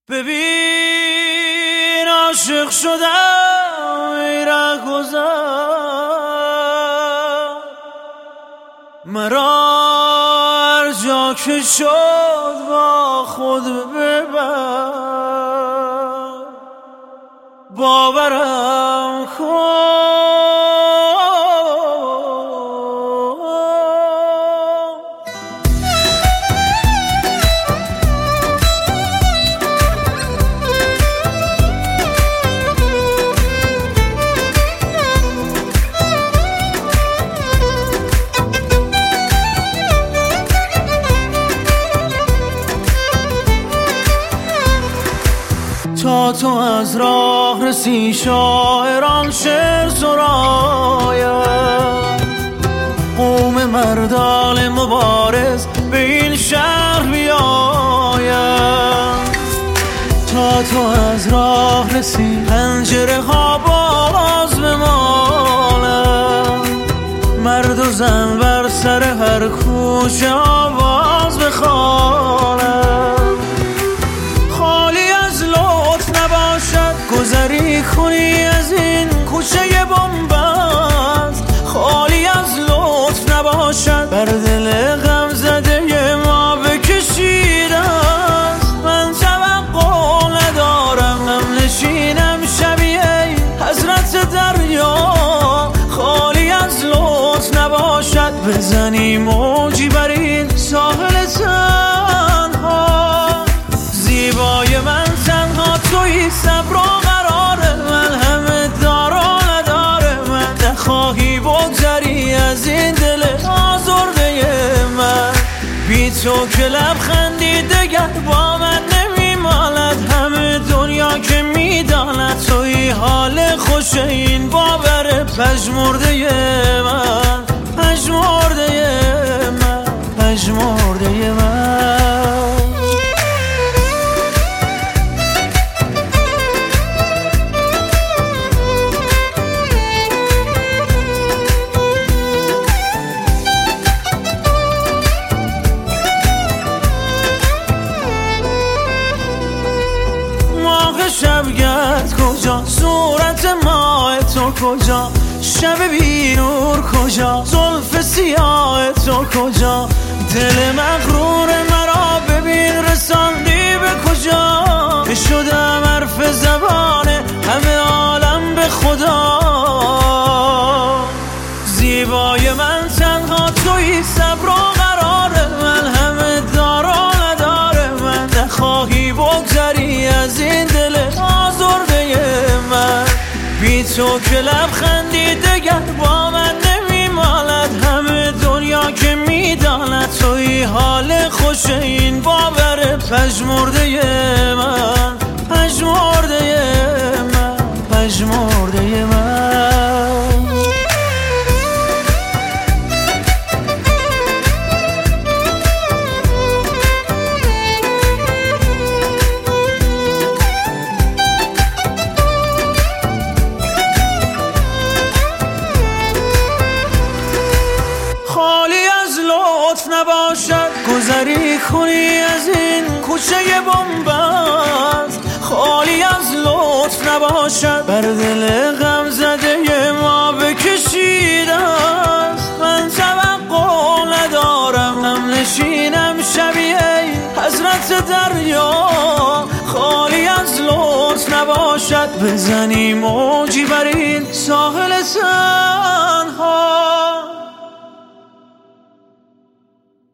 ببین عاشق شدم ای رهگذر، مرا هر جا که شد با خود ببر، باورم کن تا تو از راه رسی شاعران شعر سراید، قوم مردان مبارز به این شهر بیاید. تا تو از راه رسی پنجره ها باز بمالد، مرد و زن بر سر هر کوچه آواز بخوانند. گذری کنی از این کوچه بنبست، خالی از لطف نباشد، بر دل غم زده ما بکشیده است. من توقع ندارم هم نشینم شبیه حضرت دریا، خالی از لطف نباشد، بزنی موجی بر این ساحل تنها. زیبای من تنها تویی، صبر و قرار من، همه دار و نداره من. نخواهی بگذری از این دل آزرده من، بی تو که لبخندی دگر با من نمیماند. همه دنیا که میداند تویی حال خوش این باور پژمرده من، پژمرده من، پژمرده من. شبگرد کجا، صورت ماه تو کجا، شب بی نور کجا، زلف سیاه تو کجا، دل مغرور مرا ببین رساندی به کجا. شدم حرف زبان همه عالم به خدا. زیبای من تنها تویی، صبر و قرار من، همه دار و نداره من. نخواهی بگذری از این دل آزرده من، بی تو که لبخندی دگر با من نمیماند. همه دنیا که میداند تویی حال خوش این باور پژمرده من، پژمرده من، پژمرده من. نباشد گذری کنی از این کوچه بنبست، خالی از لطف نباشد، بر دل غم زده ما بکشیده است. من توقع ندارم هم نشینم شبیه حضرت دریا، خالی از لطف نباشد، بزنی موجی بر این ساحل